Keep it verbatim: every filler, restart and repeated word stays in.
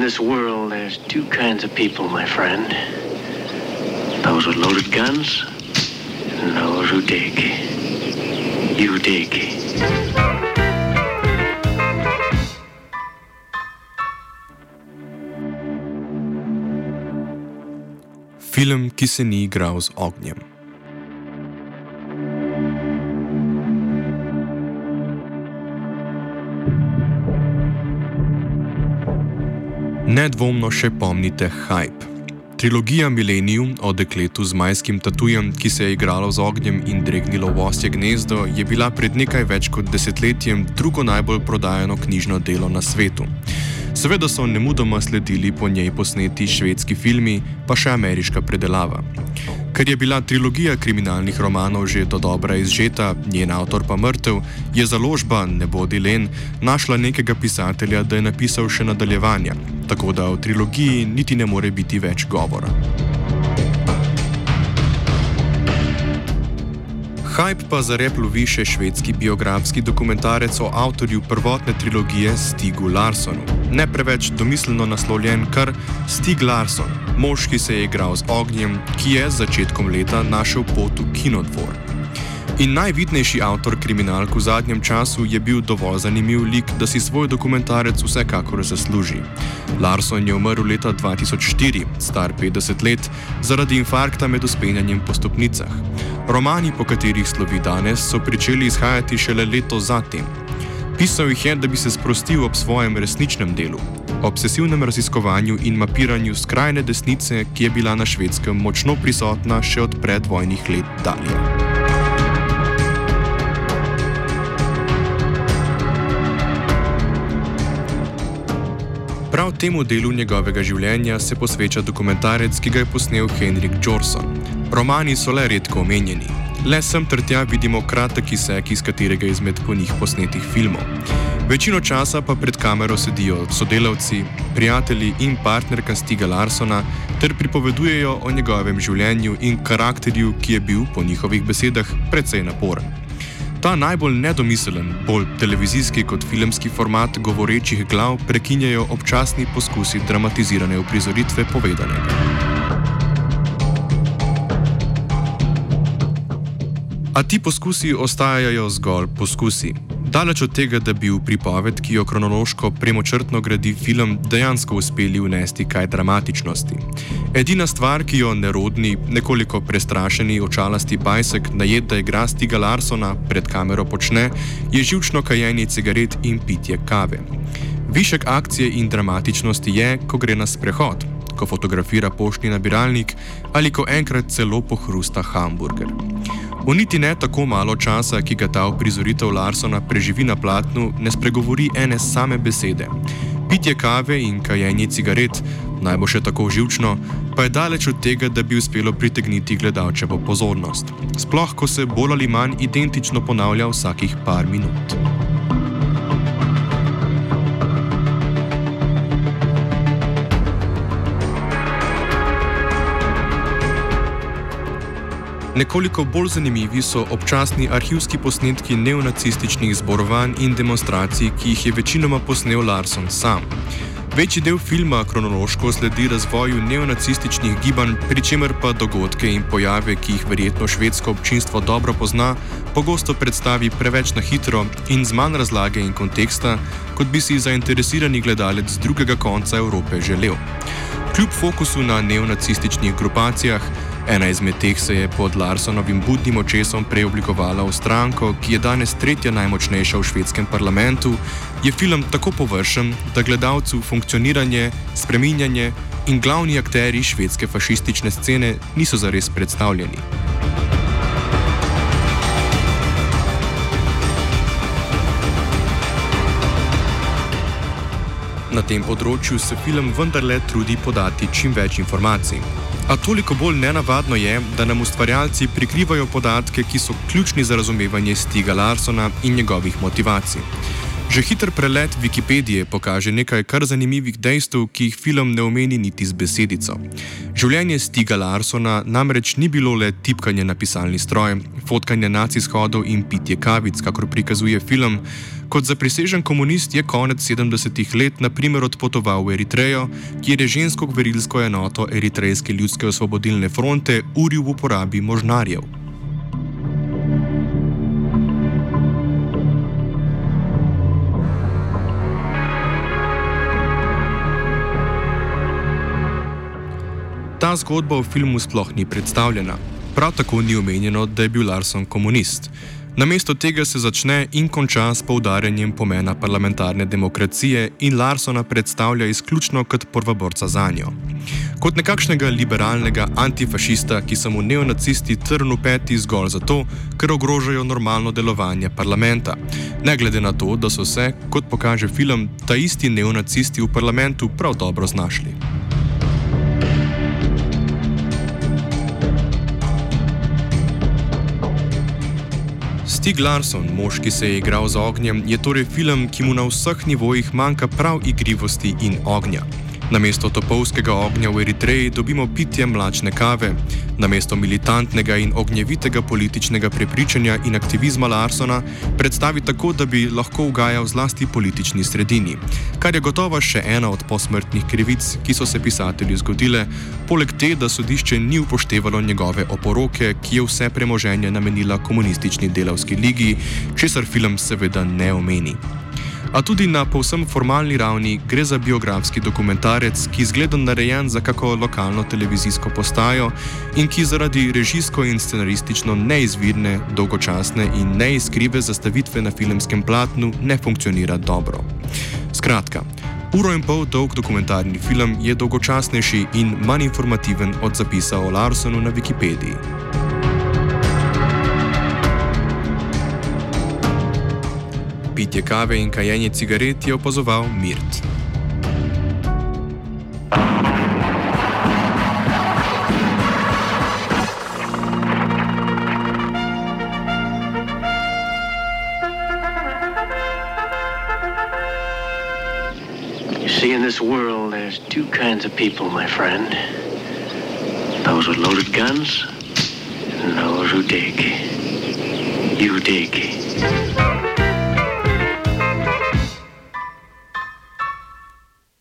this world, there's two kinds of people, my friend. Those with loaded guns and those who dig. You dig. Film, ki se ni igral z ognjem. Nedvomno še pomnite Hype. Trilogija Millennium o dekletu z majskim tatujem, ki se je igralo z ognjem in dregnilo v osje gnezdo, je bila pred nekaj več kot desetletjem drugo najbolj prodajano knjižno delo na svetu. Seveda so nemudoma sledili po njej posneti švedski filmi, pa še ameriška predelava. Ker je bila trilogija kriminalnih romanov že dodobra izžeta, njen avtor pa mrtev, je založba Ne bodi len našla nekega pisatelja, da je napisal še nadaljevanja, tako da o trilogiji niti ne more biti več govora. Hype pa za rep lovi še švedski biografski dokumentarec o avtorju prvotne trilogije Stigu Larssonu, ne preveč domiselno naslovljen kar Stig Larsson, mož, ki se je igral z ognjem, ki je z začetkom leta našel pot v kinodvor. In najvidnejši avtor kriminalk v zadnjem času je bil dovolj zanimiv lik, da si svoj dokumentarec vsekakor zasluži. Larsson je umrl leta dva tisoč štiri, star petdeset let, zaradi infarkta med vzpenjanjem po stopnicah. Romani, po katerih slovi danes, so pričeli izhajati šele leto zatem. Pisal jih je, da bi se sprostil ob svojem resničnem delu, obsesivnem raziskovanju in mapiranju skrajne desnice, ki je bila na Švedskem močno prisotna še od predvojnih let dalje. Prav temu delu njegovega življenja se posveča dokumentarec, ki ga je posnel Henrik Jonsson. Romani so le redko omenjeni. Le sem ter tja vidimo kratek izsek iz katerega izmed po njih posnetih filmov. Večino časa pa pred kamero sedijo sodelavci, prijatelji in partnerka Stiga Larssona ter pripovedujejo o njegovem življenju in karakterju, ki je bil, po njihovih besedah, precej naporen. Ta najbolj nedomiselen, bolj televizijski kot filmski format govorečih glav prekinjajo občasni poskusi dramatizirane uprizoritve povedanega. A ti poskusi ostajajo zgolj poskusi. Daleč od tega, da bi v pripoved, ki jo kronološko premočrtno gradi film, dejansko uspeli vnesti kaj dramatičnosti. Edina stvar, ki jo nerodni, nekoliko prestrašeni očalasti bajsek, najet da igra Stiga Larssona, pred kamero počne, je živčno kajenje cigaret in pitje kave. Višek akcije in dramatičnosti je, ko gre na sprehod, ko fotografira poštni nabiralnik ali ko enkrat celo pohrusta hamburger. V niti ne tako malo časa, ki ga ta uprizoritev Larssona preživi na platnu, ne spregovori ene same besede. Pitje kave in kajenje cigaret, naj bo še tako živčno, pa je daleč od tega, da bi uspelo pritegniti gledalčevo pozornost. Sploh, ko se bolj ali manj identično ponavlja vsakih par minut. Nekoliko bolj zanimivi so občasni arhivski posnetki neonacističnih zborovanj in demonstracij, ki jih je večinoma posnel Larsson sam. Večji del filma kronološko sledi razvoju neonacističnih gibanj, pri čemer pa dogodke in pojave, ki jih verjetno švedsko občinstvo dobro pozna, pogosto predstavi preveč na hitro in z manj razlage in konteksta, kot bi si zainteresirani gledalec z drugega konca Evrope želel. Kljub fokusu na neonacističnih grupacijah, ena izmed teh se je pod Larssonovim budnim očesom preoblikovala v stranko, ki je danes tretja najmočnejša v švedskem parlamentu, je film tako površen, da gledalcu funkcioniranje, spreminjanje in glavni akterji švedske fašistične scene niso zares predstavljeni. Na tem področju se film vendarle trudi podati čim več informacij. A toliko bolj nenavadno je, da nam ustvarjalci prikrivajo podatke, ki so ključni za razumevanje Stiga Larssona in njegovih motivacij. Že hiter prelet Wikipedije pokaže nekaj kar zanimivih dejstev, ki jih film ne omeni niti z besedico. Življenje Stiga Larssona namreč ni bilo le tipkanje na pisalni stroj, fotkanje nacishodov in pitje kavic, kakor prikazuje film. Kot zaprisežen komunist je konec sedemdesetih let na primer odpotoval v Eritrejo, kjer je žensko gverilsko enoto Eritrejske ljudske osvobodilne fronte uril v uporabi možnarjev. Ta zgodba v filmu sploh ni predstavljena. Prav tako ni omenjeno, da je bil Larsson komunist. Namesto tega se začne in konča s poudarjanjem pomena parlamentarne demokracije in Larssona predstavlja izključno kot prvoborca zanjo. Kot nekakšnega liberalnega antifašista, ki so mu neonacisti trn v peti zgolj zato, ker ogrožajo normalno delovanje parlamenta. Ne glede na to, da so se, kot pokaže film, ta isti neonacisti v parlamentu prav dobro znašli. Stig Larsson, mož, ki se je igral z ognjem, je torej film, ki mu na vseh nivojih manjka prav igrivosti in ognja. Namesto topovskega ognja v Eritreji dobimo pitje mlačne kave. Namesto militantnega in ognjevitega političnega prepričanja in aktivizma Larssona predstavi tako, da bi lahko ugajal zlasti politični sredini, kar je gotovo še ena od posmrtnih krivic, ki so se pisatelju zgodile, poleg te, da sodišče ni upoštevalo njegove oporoke, ki je vse premoženje namenila komunistični delavski ligi, česar film seveda ne omeni. A tudi na povsem formalni ravni gre za biografski dokumentarec, ki izgleda narejen za kako lokalno televizijsko postajo in ki zaradi režijsko in scenaristično neizvirne, dolgočasne in neiskrive zastavitve na filmskem platnu ne funkcionira dobro. Skratka, uro in pol dolg dokumentarni film je dolgočasnejši in manj informativen od zapisa o Larssonu na Wikipediji. Pitje kave in kajenje cigaret je opazoval Mirt. You see, in this world, there's two kinds of people, my friend. Those with loaded guns and those who dig. You dig.